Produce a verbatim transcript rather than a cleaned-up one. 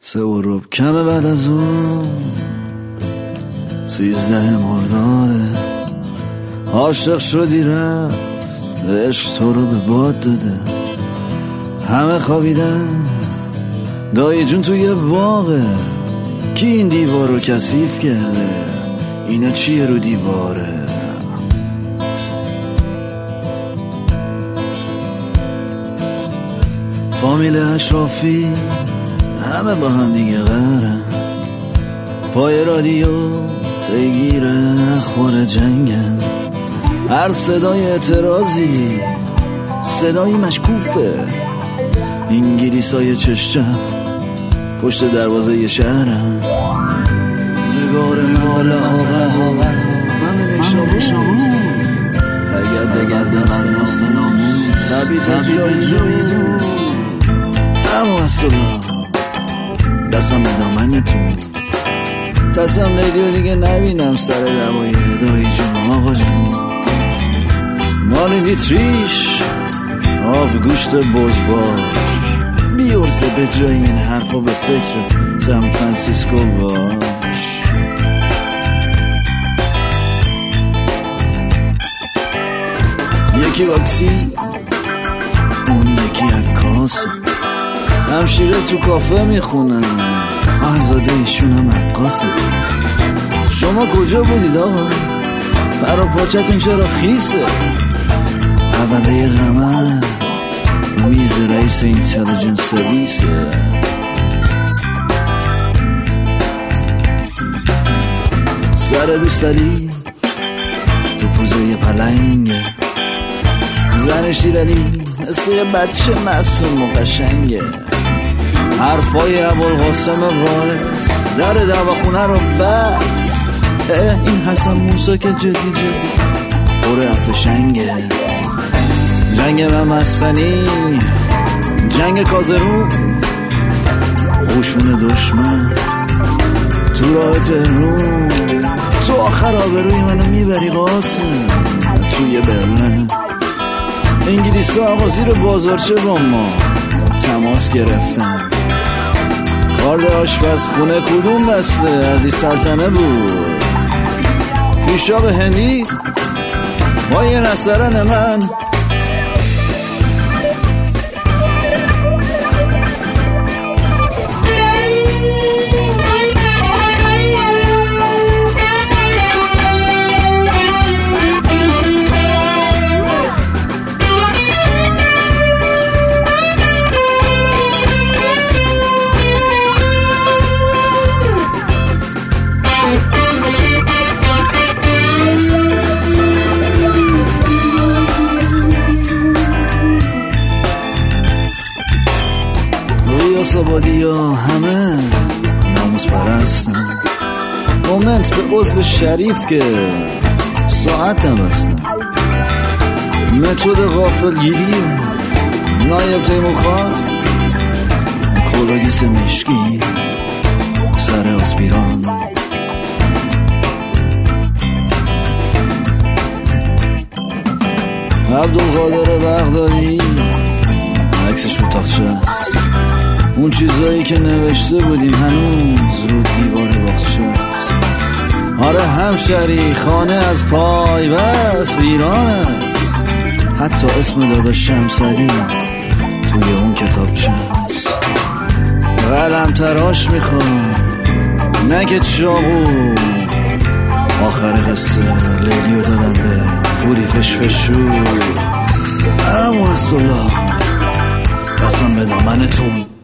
سه و رب کمه بعد از اون سیزده مرداده، عاشق شدی رفت عشق تو رو به باد داده. همه خوابیدن دایی جون توی باغه، کی این دیوار رو کثیف کرده؟ اینا چیه رو دیواره؟ فامیل اشرافی همه با هم دیگه قهرن، پای رادیو بگیره اخبار جنگن. هر صدای اعتراضی صدایی مشکوفه، انگلیسای چشم پشت دروازه یه شهرن. نگار مال آقا من نشابون اگر دگر دست نامون تبید جایی دو اما اصلا دستم به دامنتون تصم ریدیو دیگه نبینم سر دوای دایی جون آقا جون. مالی دیتریش آب گوشت بزباش بیورزه به جای این حرفا به فکر سان فرانسیسکو باش. یکی واکسی اون یکی عکاسه، همشیره تو کافه میخونن، خواهرزاده ایشون هم عکاسه. شما کجا بودید آقا؟ برا پاچتون چرا خیسه؟ اوله غمه میز رئیس اینتلیجنس سرویسه. سر دوستالی تو پوزه یه پلنگه، زن شیرلی مثل یه بچه معصوم و قشنگه. حرفای ابوالقاسم وایس در دواخونه رو بس، این حسن موسی که جدی جدی پر افشنگه. جنگ ممسنی جنگ کازرون خوشون دشمن تو راه تهرون، تو آخر آبروی منو میبری قاسم توی برلن. انگلیس آقا زیر بازارچه با ما تماس گرفتن، کارد آشپزخونه کدوم دسته از این سلطنه بود؟ پیشاق هندی با یه نسترن من. آبادی ها همه ناموس پرستن، مومنت به عضو شریف که ساعت هم هستن. متد غافل گیری نایب تیمور خان کلاگیس مشکی سر آسپیران. عبدالقادر بغدادی عکسش رو تاخچه است، اون چیزایی که نوشته بودیم هنوز رو دیوار باغچه است. آره همشری خانه از پای بس ویران است، حتی اسم دادا شمسری توی اون کتابچه است. قلم تراش میخوام نه که چاقو، آخر قصه لیلیو دادن به پوری فشفشو. اما اصلا قسم به دامنتون